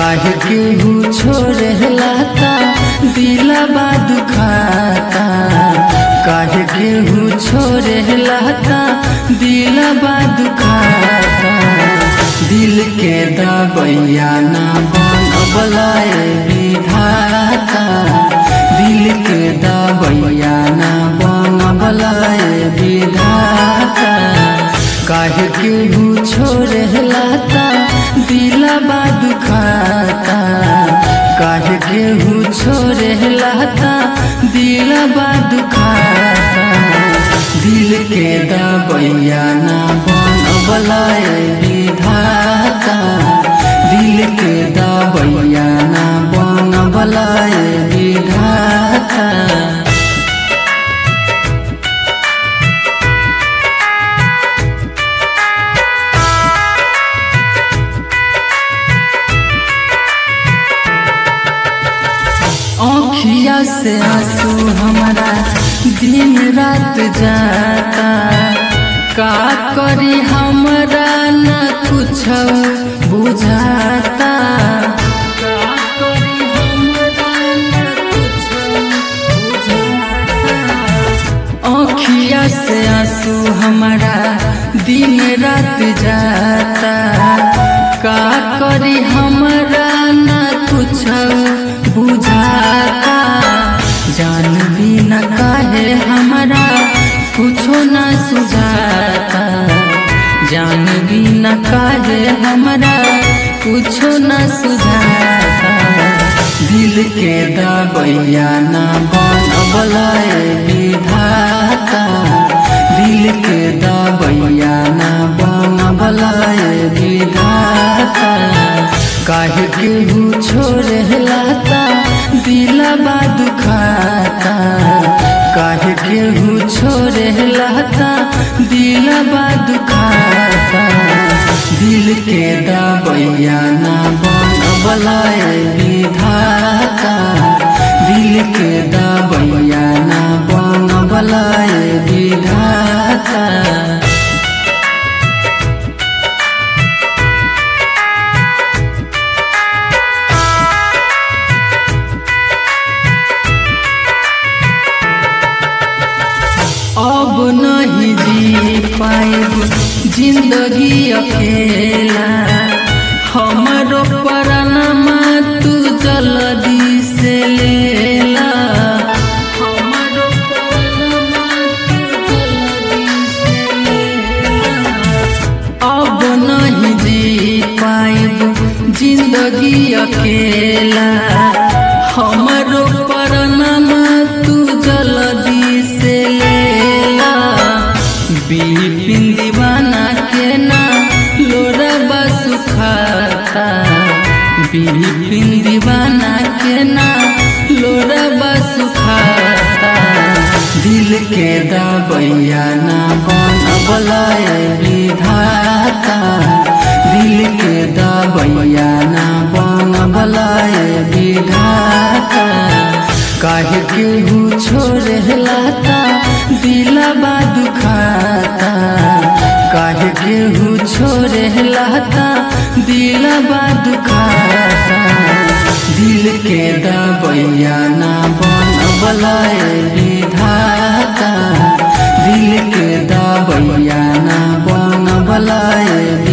काहे केहू छोड़ेला ता दिलवा दुखाता। काहे केहू छोड़ेला ता दिलवा दुखाता। दिल के दबैया ना बनबलाए विधाता। दिल के दबैया ना बनबलाए विधाता। काहे केहू छोड़ेला ता दिलवा दुखाता। काहे केहू छोड़ेला ता दिलवा दुखाता। दिल के दबैया ना बनबलाए विधाता। दिल के दबैया ना बनबलाए विधाता। आँखिया से आंसू हमारा दिन रात जाता। का करी हमरा न कुछ बुझाता। का करी हमरा न कुछ बुझाता। आँखिया से आंसू हमारा दिन रात जाता। का करी हमरा न कुछ बुझाता। जान भी न काहे हमारा कुछो न सुझाता। जान भी न काहे हमारा कुछो न सुझाता। दिल के दबैया ना बनबलाए विधाता। दिल के दबैया ना बनबलाए विधाता। काहे केहू छोड़ेला ता दिलवा दुखाता। काहे केहू छोड़ेला ता दिलवा दुखाता। दिल के दबैया ना बनबलाए विधाता। दिल के दबैया ना बनबलाए विधाता। अब नहीं जी पाएब जिंदगी अकेला। हमारो परानमा तू जल्दी से लेला। हमारो परानमा तू जल्दी से लेला। अब नहीं जी पाएब जिंदगी अकेला। हमारो परानमा तू जल्दी से लेला। बिपिन दीवाना के ना लोरवा सुखाता। बिपिन दीवाना के ना लोरवा सुखाता। दिल के दबैया ना बनबलाए विधाता। दिल के दबैया ना बनबलाए विधाता। काहे केहू छोड़ेला ता दिलवा दुखाता। काहे केहू छोड़ेला ता दिलवा दुखाता। दिल के दबैया ना बनबलाए विधाता। दिल के दबैया ना बनबलाए